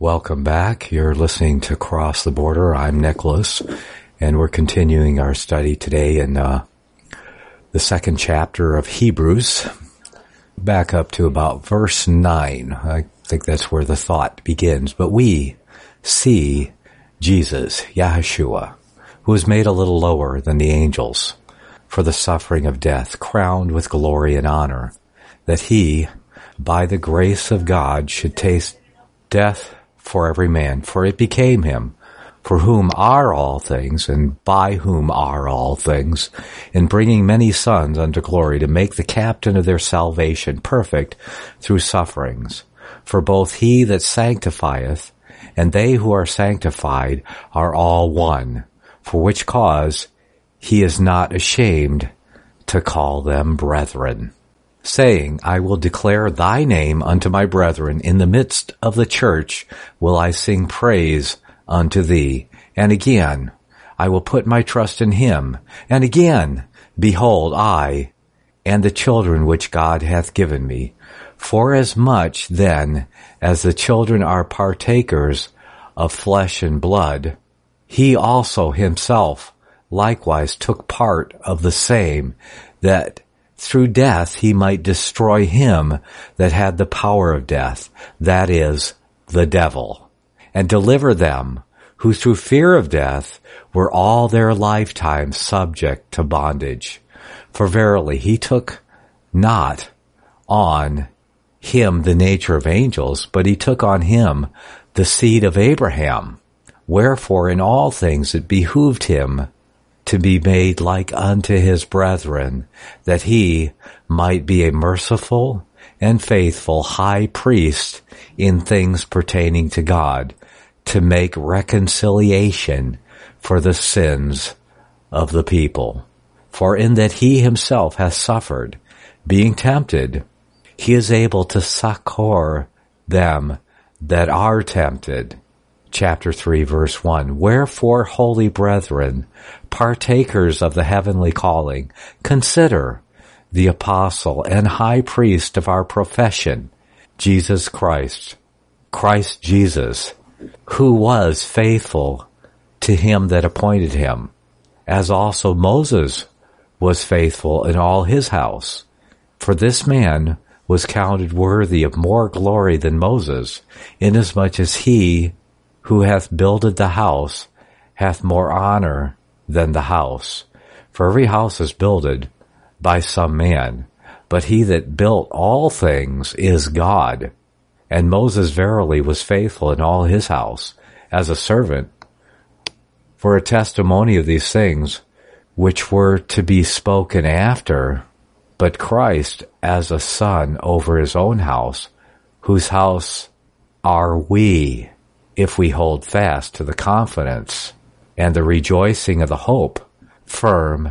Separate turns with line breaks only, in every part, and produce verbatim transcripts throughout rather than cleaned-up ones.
Welcome back. You're listening to Cross the Border. I'm Nicholas, and we're continuing our study today in uh, the second chapter of Hebrews, back up to about verse nine. I think that's where the thought begins. But we see Jesus, Yahushua, who was made a little lower than the angels for the suffering of death, crowned with glory and honor, that he, by the grace of God, should taste death for every man, for it became him, for whom are all things, and by whom are all things, in bringing many sons unto glory, to make the captain of their salvation perfect through sufferings. For both he that sanctifieth and they who are sanctified are all one, for which cause he is not ashamed to call them brethren, saying, I will declare thy name unto my brethren. In the midst of the church will I sing praise unto thee. And again, I will put my trust in him. And again, behold, I and the children which God hath given me. Forasmuch then as the children are partakers of flesh and blood, he also himself likewise took part of the same, that through death he might destroy him that had the power of death, that is, the devil, and deliver them who through fear of death were all their lifetime subject to bondage. For verily he took not on him the nature of angels, but he took on him the seed of Abraham. Wherefore in all things it behooved him to be made like unto his brethren, that he might be a merciful and faithful high priest in things pertaining to God, to make reconciliation for the sins of the people. For in that he himself hath suffered, being tempted, he is able to succor them that are tempted. Chapter three, verse one. Wherefore, holy brethren, partakers of the heavenly calling, consider the apostle and high priest of our profession, Jesus Christ, Christ Jesus, who was faithful to him that appointed him, as also Moses was faithful in all his house. For this man was counted worthy of more glory than Moses, inasmuch as he who hath builded the house hath more honor than the house. For every house is builded by some man, but he that built all things is God. And Moses verily was faithful in all his house, as a servant, for a testimony of these things which were to be spoken after, but Christ as a son over his own house, whose house are we, if we hold fast to the confidence and the rejoicing of the hope firm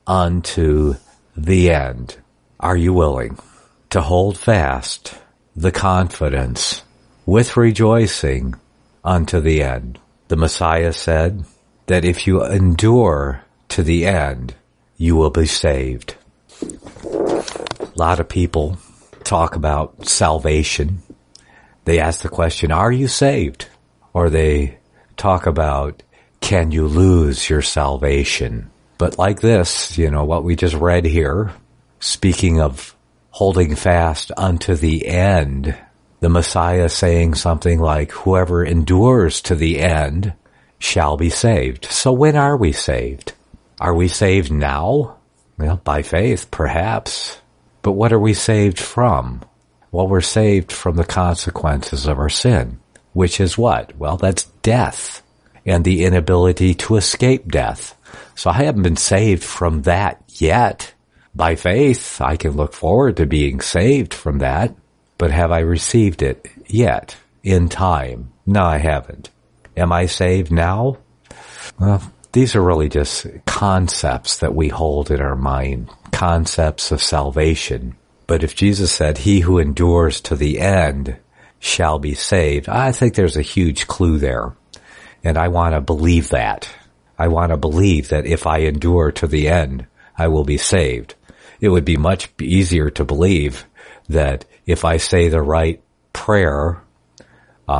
unto the end. Are you willing to hold fast the confidence with rejoicing unto the end? The Messiah said that if you endure to the end, you will be saved. A lot of people talk about salvation. They ask the question, are you saved? Or they talk about, can you lose your salvation? But like this, you know, what we just read here, speaking of holding fast unto the end, the Messiah saying something like, whoever endures to the end shall be saved. So when are we saved? Are we saved now? Well, by faith, perhaps. But what are we saved from? Well, we're saved from the consequences of our sin. Which is what? Well, that's death and the inability to escape death. So I haven't been saved from that yet. By faith, I can look forward to being saved from that. But have I received it yet in time? No, I haven't. Am I saved now? Well, these are really just concepts that we hold in our mind, concepts of salvation. But if Jesus said, he who endures to the end shall be saved, I think there's a huge clue there. And I want to believe that. I want to believe that if I endure to the end, I will be saved. It would be much easier to believe that if I say the right prayer, uh,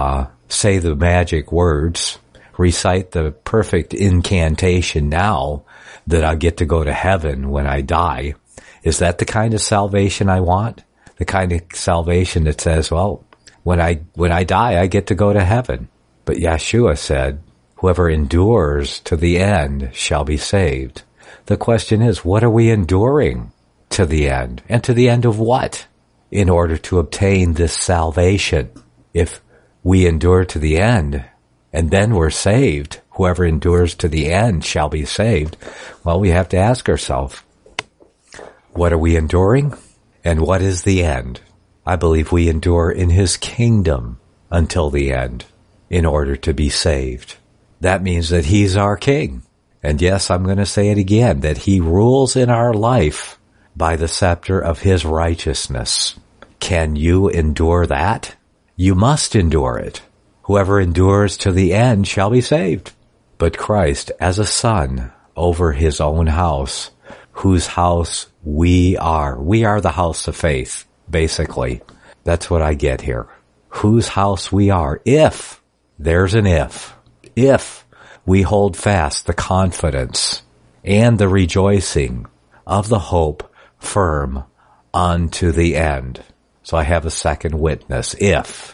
say the magic words, recite the perfect incantation now that I get to go to heaven when I die. Is that the kind of salvation I want? The kind of salvation that says, well, when I, when I die, I get to go to heaven. But Yeshua said, whoever endures to the end shall be saved. The question is, what are we enduring to the end? And to the end of what? In order to obtain this salvation. If we endure to the end, and then we're saved, whoever endures to the end shall be saved. Well, we have to ask ourselves, what are we enduring? And what is the end? I believe we endure in his kingdom until the end in order to be saved. That means that he's our king. And yes, I'm going to say it again, that he rules in our life by the scepter of his righteousness. Can you endure that? You must endure it. Whoever endures to the end shall be saved. But Christ, as a son over his own house, whose house we are. We are the house of faith, basically. That's what I get here. Whose house we are. If, there's an if, if we hold fast the confidence and the rejoicing of the hope firm unto the end. So I have a second witness. If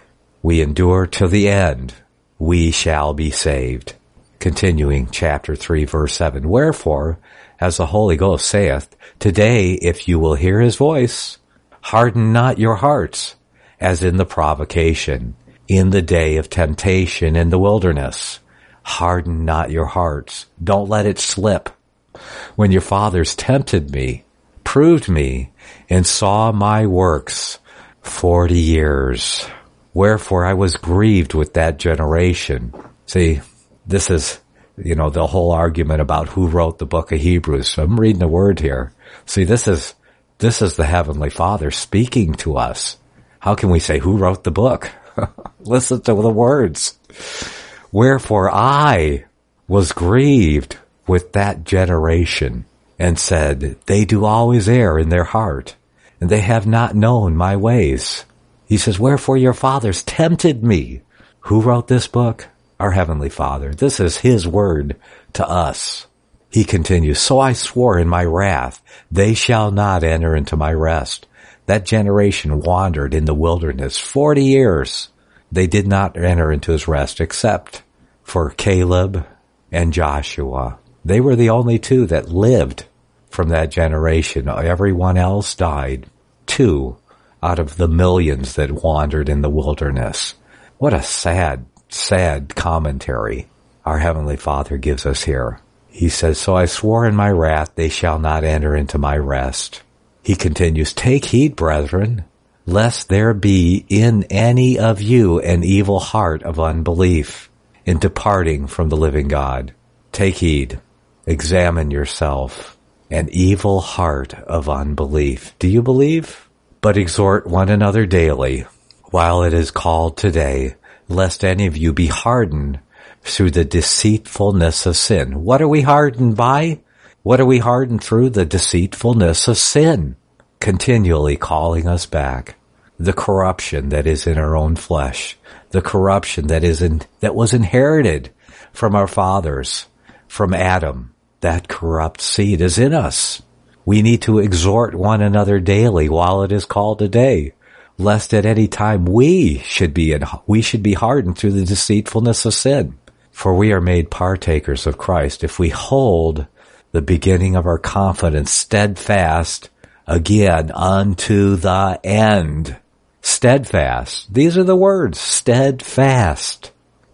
we endure to the end, we shall be saved. Continuing chapter three, verse seven. Wherefore, as the Holy Ghost saith, today, if you will hear his voice, harden not your hearts, as in the provocation, in the day of temptation in the wilderness. Harden not your hearts. Don't let it slip. When your fathers tempted me, proved me, and saw my works forty years. Wherefore I was grieved with that generation. See, this is, you know, the whole argument about who wrote the book of Hebrews. So I'm reading the word here. See, this is, this is the Heavenly Father speaking to us. How can we say who wrote the book? Listen to the words. Wherefore I was grieved with that generation and said, they do always err in their heart, and they have not known my ways. He says, wherefore your fathers tempted me. Who wrote this book? Our Heavenly Father. This is his word to us. He continues, so I swore in my wrath, they shall not enter into my rest. That generation wandered in the wilderness forty years. They did not enter into his rest except for Caleb and Joshua. They were the only two that lived from that generation. Everyone else died. Two out of the millions that wandered in the wilderness. What a sad, sad commentary our Heavenly Father gives us here. He says, so I swore in my wrath, they shall not enter into my rest. He continues, take heed, brethren, lest there be in any of you an evil heart of unbelief in departing from the living God. Take heed, examine yourself, an evil heart of unbelief. Do you believe? But exhort one another daily, while it is called today, lest any of you be hardened through the deceitfulness of sin. What are we hardened by? What are we hardened through? The deceitfulness of sin, continually calling us back. The corruption that is in our own flesh, the corruption that is in, that was inherited from our fathers, from Adam. That corrupt seed is in us. We need to exhort one another daily while it is called today, lest at any time we should be in, we should be hardened through the deceitfulness of sin. For we are made partakers of Christ if we hold the beginning of our confidence steadfast again unto the end. Steadfast. These are the words. Steadfast.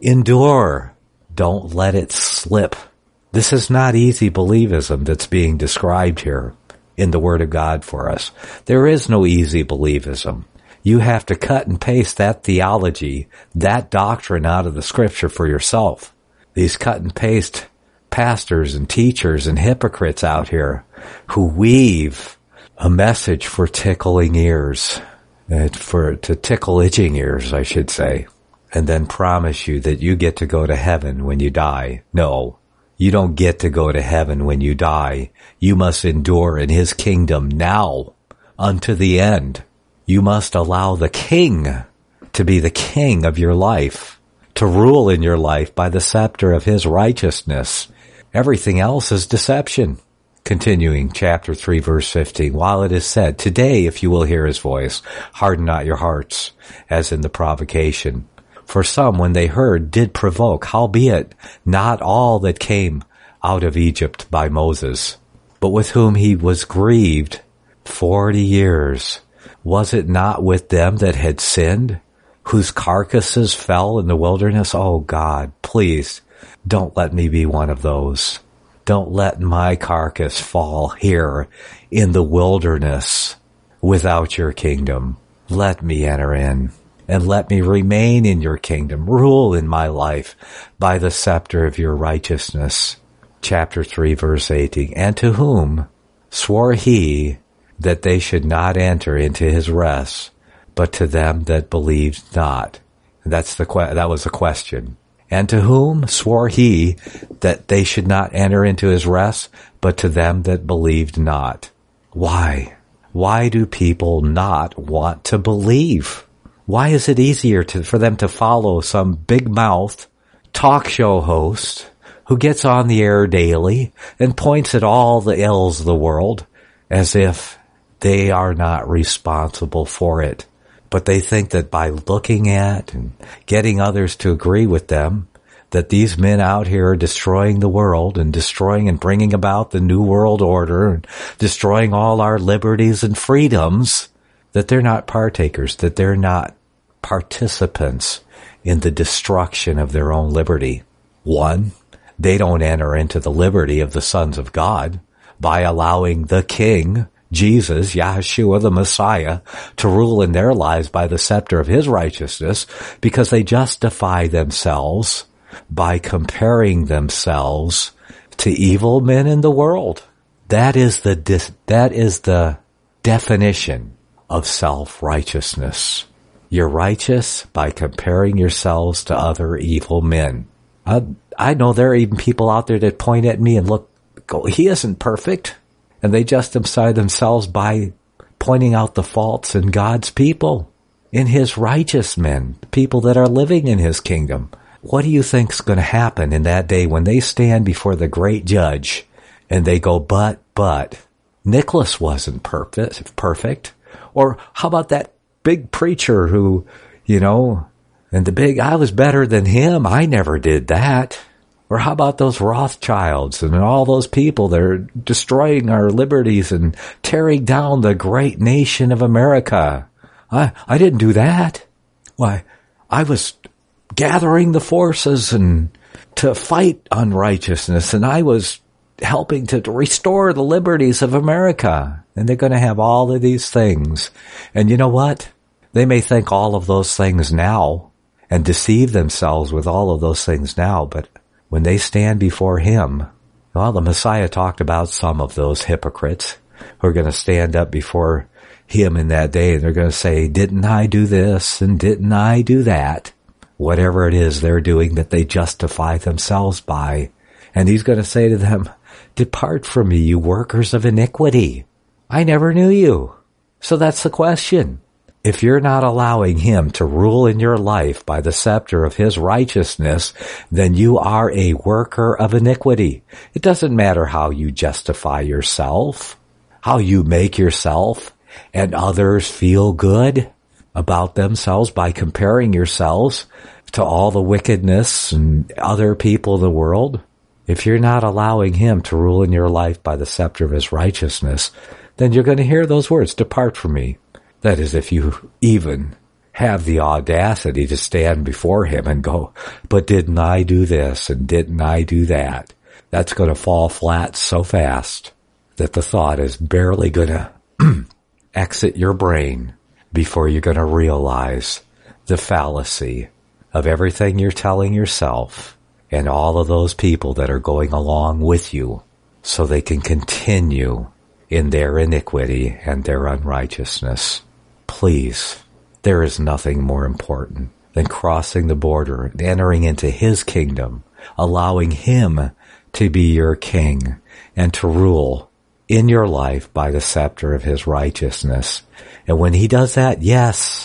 Endure. Don't let it slip. This is not easy believism that's being described here in the Word of God for us. There is no easy believism. You have to cut and paste that theology, that doctrine out of the Scripture for yourself. These cut and paste pastors and teachers and hypocrites out here who weave a message for tickling ears, for to tickle itching ears, I should say, and then promise you that you get to go to heaven when you die. No, you don't get to go to heaven when you die. You must endure in his kingdom now unto the end. You must allow the king to be the king of your life, to rule in your life by the scepter of his righteousness. Everything else is deception. Continuing, chapter three, verse fifteen, while it is said, today, if you will hear his voice, harden not your hearts, as in the provocation. For some, when they heard, did provoke, howbeit not all that came out of Egypt by Moses, but with whom he was grieved forty years. Was it not with them that had sinned, whose carcasses fell in the wilderness? Oh God, please, don't let me be one of those. Don't let my carcass fall here in the wilderness without your kingdom. Let me enter in, and let me remain in your kingdom. Rule in my life by the scepter of your righteousness. Chapter three, verse eighteen. And to whom swore he that they should not enter into his rest, but to them that believed not. That's the que- that was the question. And to whom swore he that they should not enter into his rest, but to them that believed not? Why? Why do people not want to believe? Why is it easier to, for them to follow some big-mouthed talk show host who gets on the air daily and points at all the ills of the world as if they are not responsible for it? But they think that by looking at and getting others to agree with them, that these men out here are destroying the world and destroying and bringing about the new world order and destroying all our liberties and freedoms, that they're not partakers, that they're not participants in the destruction of their own liberty. One, they don't enter into the liberty of the sons of God by allowing the King, Jesus, Yahshua, the Messiah, to rule in their lives by the scepter of his righteousness, because they justify themselves by comparing themselves to evil men in the world. That is the dis- that is the definition of self-righteousness. You're righteous by comparing yourselves to other evil men. I, I know there are even people out there that point at me and look, go, he isn't perfect. And they justify themselves by pointing out the faults in God's people, in his righteous men, people that are living in his kingdom. What do you think's going to happen in that day when they stand before the great judge and they go, but, but, Nicholas wasn't perfect, perfect. Or how about that big preacher who, you know, and the big, I was better than him. I never did that. Or how about those Rothschilds and all those people that are destroying our liberties and tearing down the great nation of America? I, I didn't do that. Why, I was gathering the forces and to fight unrighteousness, and I was helping to restore the liberties of America. And they're going to have all of these things. And you know what? They may think all of those things now and deceive themselves with all of those things now, but when they stand before him, well, the Messiah talked about some of those hypocrites who are going to stand up before him in that day, and they're going to say, didn't I do this and didn't I do that? Whatever it is they're doing that they justify themselves by. And he's going to say to them, depart from me, you workers of iniquity. I never knew you. So that's the question. If you're not allowing him to rule in your life by the scepter of his righteousness, then you are a worker of iniquity. It doesn't matter how you justify yourself, how you make yourself and others feel good about themselves by comparing yourselves to all the wickedness and other people of the world. If you're not allowing him to rule in your life by the scepter of his righteousness, then you're going to hear those words, depart from me. That is, if you even have the audacity to stand before him and go, but didn't I do this and didn't I do that? That's going to fall flat so fast that the thought is barely going to exit your brain before you're going to realize the fallacy of everything you're telling yourself and all of those people that are going along with you so they can continue in their iniquity and their unrighteousness. Please, there is nothing more important than crossing the border and entering into his kingdom, allowing him to be your king and to rule in your life by the scepter of his righteousness. And when he does that, yes,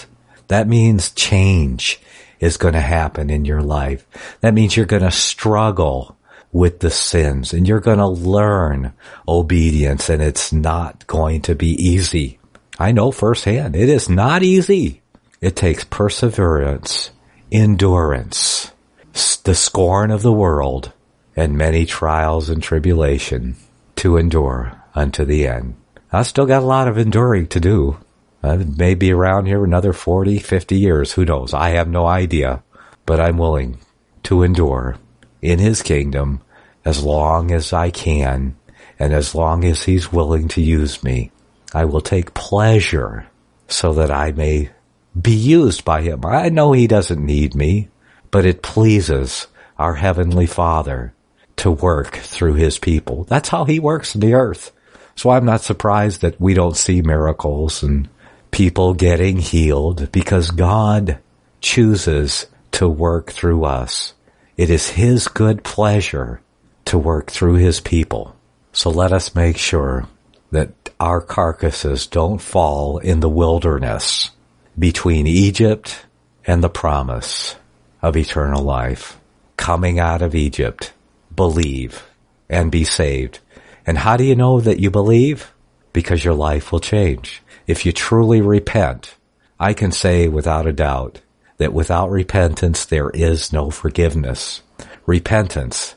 That means change is going to happen in your life. That means you're going to struggle with the sins and you're going to learn obedience, and it's not going to be easy. I know firsthand, it is not easy. It takes perseverance, endurance, the scorn of the world, and many trials and tribulation to endure unto the end. I still got a lot of enduring to do. I may be around here another forty, fifty years. Who knows? I have no idea. But I'm willing to endure in his kingdom as long as I can, and as long as he's willing to use me. I will take pleasure so that I may be used by him. I know he doesn't need me, but it pleases our Heavenly Father to work through his people. That's how he works in the earth. So I'm not surprised that we don't see miracles and people getting healed, because God chooses to work through us. It is his good pleasure to work through his people. So let us make sure that our carcasses don't fall in the wilderness between Egypt and the promise of eternal life. Coming out of Egypt, believe and be saved. And how do you know that you believe? Because your life will change. If you truly repent, I can say without a doubt that without repentance there is no forgiveness. Repentance,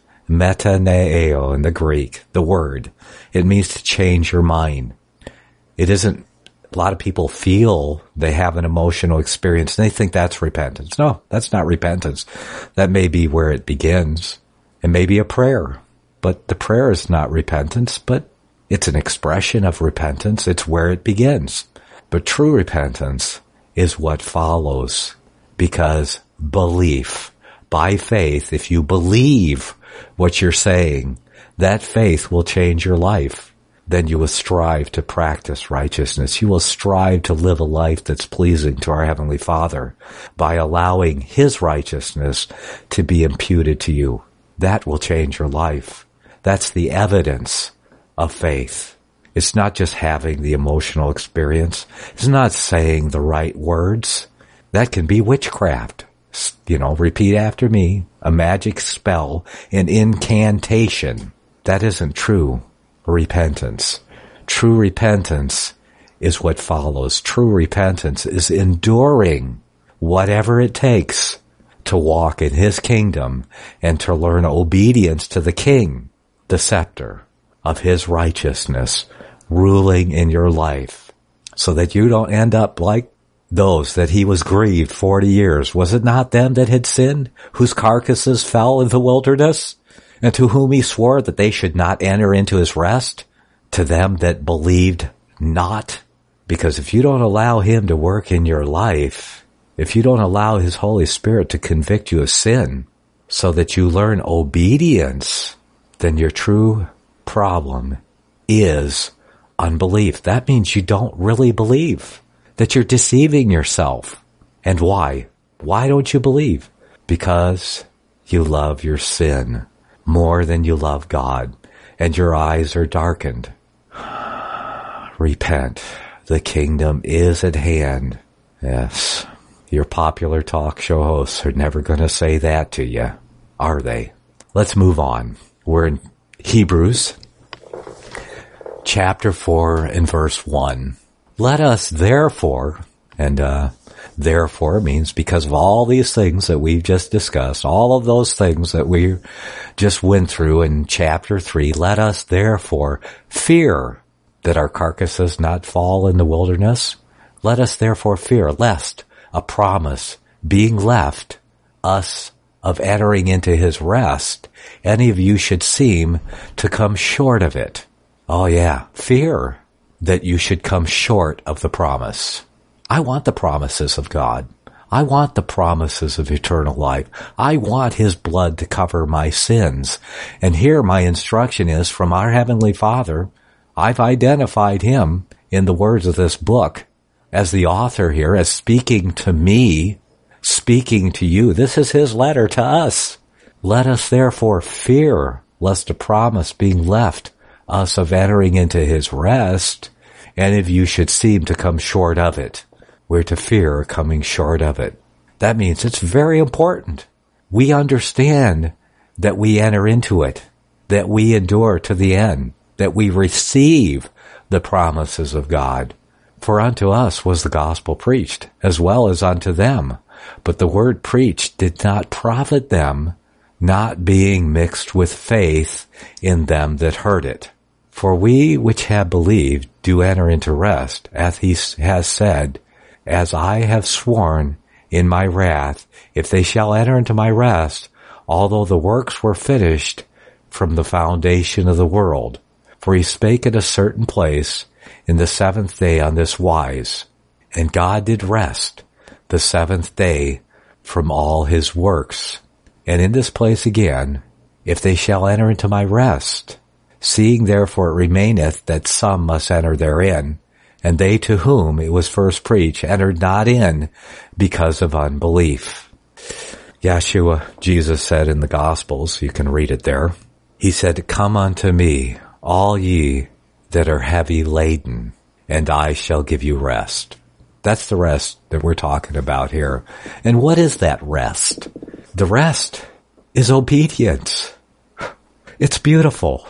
metaneo in the Greek, the word, it means to change your mind. It isn't, a lot of people feel they have an emotional experience and they think that's repentance. No, that's not repentance. That may be where it begins. It may be a prayer, but the prayer is not repentance, but it's an expression of repentance. It's where it begins. But true repentance is what follows, because belief, by faith, if you believe what you're saying, that faith will change your life. Then you will strive to practice righteousness. You will strive to live a life that's pleasing to our Heavenly Father by allowing his righteousness to be imputed to you. That will change your life. That's the evidence of faith. It's not just having the emotional experience. It's not saying the right words. That can be witchcraft. You know, repeat after me, a magic spell, an incantation. That isn't true repentance. True repentance is what follows. True repentance is enduring whatever it takes to walk in his kingdom and to learn obedience to the king, the scepter of his righteousness ruling in your life, so that you don't end up like those that he was grieved forty years. Was it not them that had sinned, whose carcasses fell in the wilderness, and to whom he swore that they should not enter into his rest? To them that believed not. Because if you don't allow him to work in your life, if you don't allow his Holy Spirit to convict you of sin so that you learn obedience, then your true problem is unbelief. That means you don't really believe, that you're deceiving yourself. And why? Why don't you believe? Because you love your sin more than you love God, and your eyes are darkened. Repent. The kingdom is at hand. Yes. Your popular talk show hosts are never going to say that to you, are they? Let's move on. We're in Hebrews chapter four and verse one. Let us therefore, and uh therefore means because of all these things that we've just discussed, all of those things that we just went through in chapter three, let us therefore fear that our carcasses not fall in the wilderness. Let us therefore fear lest a promise being left us of entering into his rest, any of you should seem to come short of it. Oh yeah, fear that you should come short of the promise. I want the promises of God. I want the promises of eternal life. I want his blood to cover my sins. And here my instruction is from our Heavenly Father. I've identified him in the words of this book as the author here, as speaking to me, speaking to you. This is his letter to us. Let us therefore fear lest a promise being left us of entering into his rest, any of you should seem to come short of it. we're to fear coming short of it. That means it's very important. We understand that we enter into it, that we endure to the end, that we receive the promises of God. For unto us was the gospel preached, as well as unto them. But the word preached did not profit them, not being mixed with faith in them that heard it. For we which have believed do enter into rest, as he has said, as I have sworn in my wrath, if they shall enter into my rest, although the works were finished from the foundation of the world. For he spake at a certain place in the seventh day on this wise, and God did rest the seventh day from all his works. And in this place again, if they shall enter into my rest, seeing therefore it remaineth that some must enter therein, and they to whom it was first preached entered not in because of unbelief. Yeshua, Jesus said in the Gospels, you can read it there, he said, Come unto me, all ye that are heavy laden, and I shall give you rest. That's the rest that we're talking about here. And what is that rest? The rest is obedience. It's beautiful.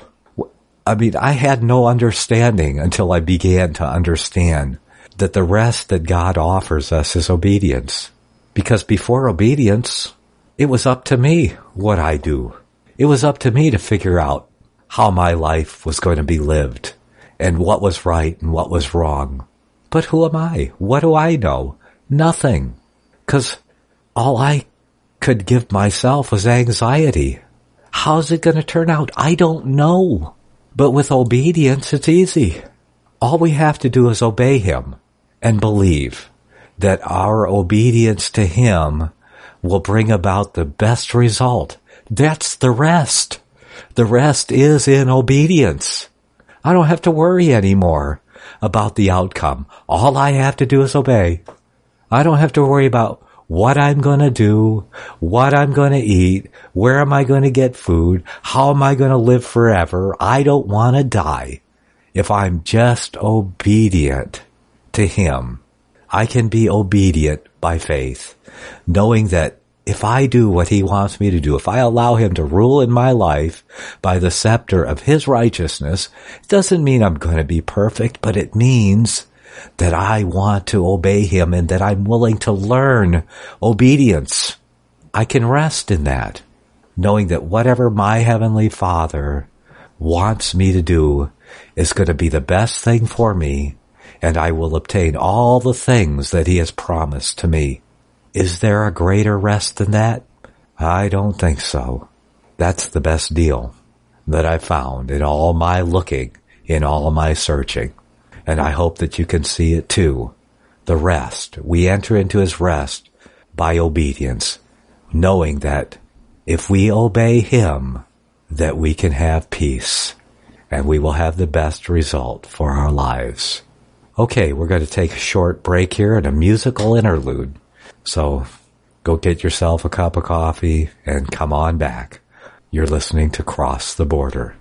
I mean, I had no understanding until I began to understand that the rest that God offers us is obedience. Because before obedience, it was up to me what I do. It was up to me to figure out how my life was going to be lived and what was right and what was wrong. But who am I? What do I know? Nothing. Because all I could give myself was anxiety. How's it going to turn out? I don't know. But with obedience, it's easy. All we have to do is obey him and believe that our obedience to him will bring about the best result. That's the rest. The rest is in obedience. I don't have to worry anymore about the outcome. All I have to do is obey. I don't have to worry about what I'm going to do, what I'm going to eat, where am I going to get food, how am I going to live forever. I don't want to die. If I'm just obedient to him, I can be obedient by faith, knowing that if I do what he wants me to do, if I allow him to rule in my life by the scepter of his righteousness, it doesn't mean I'm going to be perfect, but it means that I want to obey him and that I'm willing to learn obedience. I can rest in that, knowing that whatever my Heavenly Father wants me to do is going to be the best thing for me, and I will obtain all the things that he has promised to me. Is there a greater rest than that? I don't think so. That's the best deal that I found in all my looking, in all my searching. And I hope that you can see it too. The rest. We enter into his rest by obedience, knowing that if we obey him, that we can have peace and we will have the best result for our lives. Okay, we're going to take a short break here and a musical interlude. So go get yourself a cup of coffee and come on back. You're listening to Cross the Border.